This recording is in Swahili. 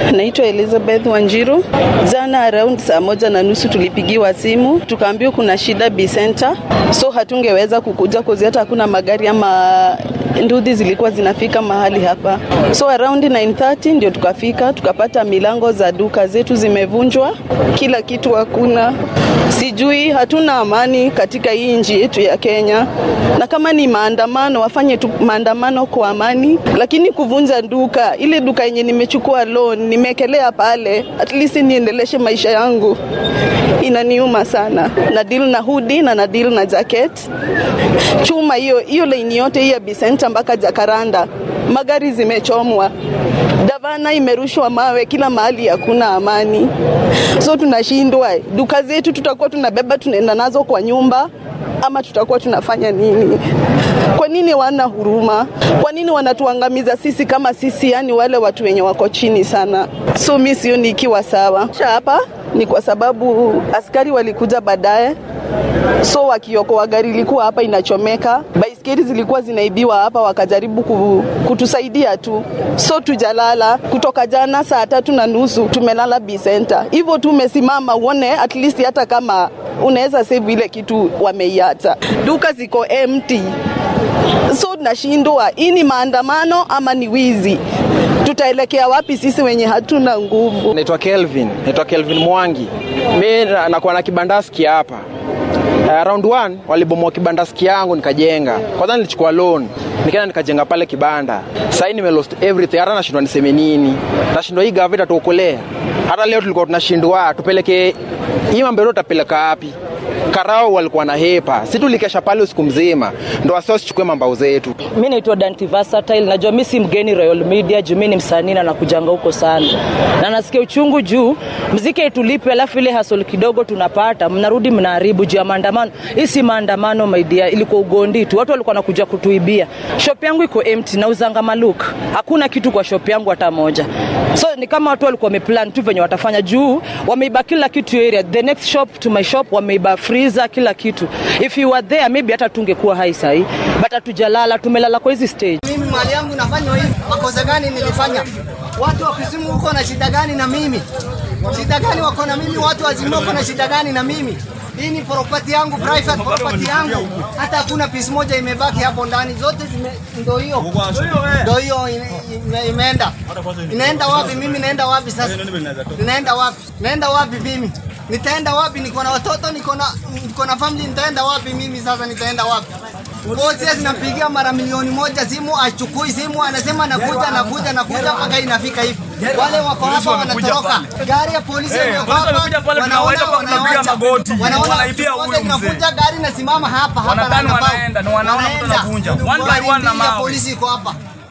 Naitwa Elizabeth Wanjiru. Jana around saa 1:30 tulipigiwa simu, tukaambiwa kuna shida B-Center. So hatungeweza kukuja kwa hata hakuna magari ama ndudi zilikuwa zinafika mahali hapa. So around 9:30 ndio tukafika, tukapata milango za duka zetu zimevunjwa, kila kitu hakuna. Sijui, hatuna amani katika hii nchi yetu ya Kenya. Na kama ni maandamano, wafanye tu maandamano kwa amani, lakini kuvunja duka, ile duka yenye nimechukua loan, nimekelea pale, at least niendeleshe maisha yangu, inaniuma sana. Na deal na hoodie na deal na jacket. Chuma hiyo line yote hii ya B-Center mpaka Jacaranda, magari zimechomwa. Davana imerushwa mawe, kila mahali hakuna amani. So tunashindwa, duka zetu tutakuwa tunabeba tunaenda nazo kwa nyumba ama tutakuwa tunafanya nini? Kwa nini wana huruma? Kwa nini wanatuangamiza sisi kama sisi, yani wale watu wenye wako chini sana? So mimi sioni ikiwa sawa. Hapa ni kwa sababu askari walikuja baadaye. So wakiokoa gari ilikuwa hapa inachomeka, baiskeli zilikuwa zinaibiwa hapa, wakajaribu kutusaidia tu. So tujalala kutoka jana saa 3:30 tumelala B-Center. Hivyo tumesimama uone at least hata kama unaweza save ile kitu wameiacha. Duka ziko empty. So tunashindwa, hii ni maandamano ama ni wizi? Tutaelekea wapi sisi wenye hatuna nguvu? Naitwa Kelvin Mwangi. Mimi nakuwa na kibandaski hapa. Round 1 walibomoa kibandaski yangu nikajenga. Kwanza nilichukua loan, nikaenda nikajenga pale kibanda. Sasa nime lost everything. Hata nashindwa niseme nini. Nashindwa hii government tuokolea. Hata leo tulikuwa tunashindwa tupeleke hii mambo yote tapeleka wapi? Karao walikuwa na hepa. Sisi tulikesha pale usiku mzima. Ndio wasio sichukue mambo zetu. Mimi naitwa Danti Versatile. Najua mimi si mgeni Royal Media, juu mimi ni msanii na nakujanga huko sana. Na nasikia uchungu juu muziki tulipe alafu ile hustle kidogo tunapata, mnarudi mnaharibu juu ya maandamano. Hii si maandamano my dear, ilikuwa ugondi tu. Watu walikuwa wanakuja kutuibia. Shop yangu iko empty na uzanga maluk. Hakuna kitu kwa shop yangu hata moja. So ni kama watu walikuwa wameplan tu venye watafanya juu, wameiba kila kitu area. The next shop to my shop wameiba freezer kila kitu. If you were there maybe hata tungekuwa hai sahi. But hatujalala, tumelala kwa hizi stage. Mimi mali yangu nafanywa hivi. Makosa gani nilifanya? Watu wa Kisumu huko na shida gani na mimi? Shida gani wako na mimi? Watu wazima wako na shida gani na mimi? Hii ni property yangu, private property yangu. Hata hakuna piece moja imebaki hapo ndani. Zote ndio hiyo. Ndio hiyo imeenda. Inaenda wapi? Mimi naenda wapi sasa? Ninaenda wapi? Naenda wapi mimi? Nitaenda wapi? Niko na watoto, niko na family, nitaenda wapi mimi sasa? Nitaenda wapi? Bosi anapigia mara milioni moja simu, achukui simu, anasema nakuja mpaka inafika hivi. Wale wako hapa wanatoroka. Gari ya polisi wanakuja pale, tunapiga magoti. Wanaibia huyo mzee. Gari nasimama hapa wanaenda, ni wanaona mtu anavunja. One by one na mawe. Polisi iko hapa.